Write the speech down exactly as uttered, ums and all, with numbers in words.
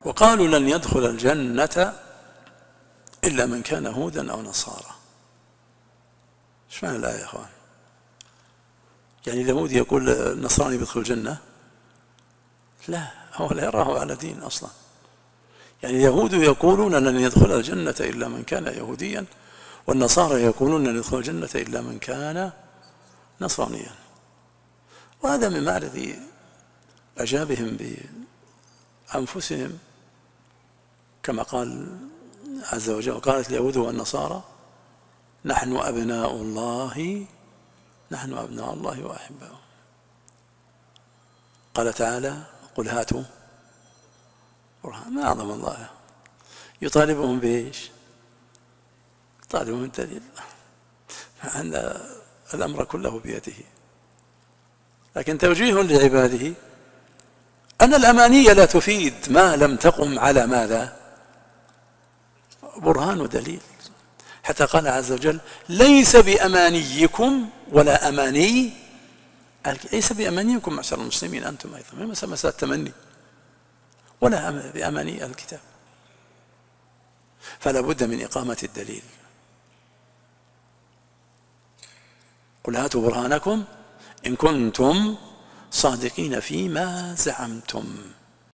وقالوا لن يدخل الجنة إلا من كان هودا أو نصارى. ايش معنى الآية يا أخوان؟ يعني اليهودي يقول النصراني بيدخل الجنة؟ لا، هو لا يراه على دين أصلا. يعني اليهود يقولون لن يدخل الجنة إلا من كان يهوديا، والنصارى يقولون لن يدخل الجنة إلا من كان نصرانيا. وهذا من معرض إعجابهم بأنفسهم، كما قال عز وجل: قالت اليهود والنصارى نحن أبناء الله نحن أبناء الله وأحباؤه. قال تعالى: قل هاتوا برهان. ما أعظم الله، يطالبهم بإيش؟ يطالبهم بالدليل، مع أن الأمر كله بيده. لكن توجيه لعباده أن الأماني لا تفيد ما لم تقم على ماذا؟ برهان ودليل. حتى قال عز وجل: ليس بأمانيكم ولا أماني، ليس بأمانيكم معشر المسلمين أنتم أيضا، من مسألة التمني، ولا بأماني الكتاب. فلا بد من إقامة الدليل. قل هاتوا برهانكم إن كنتم صادقين فيما زعمتم.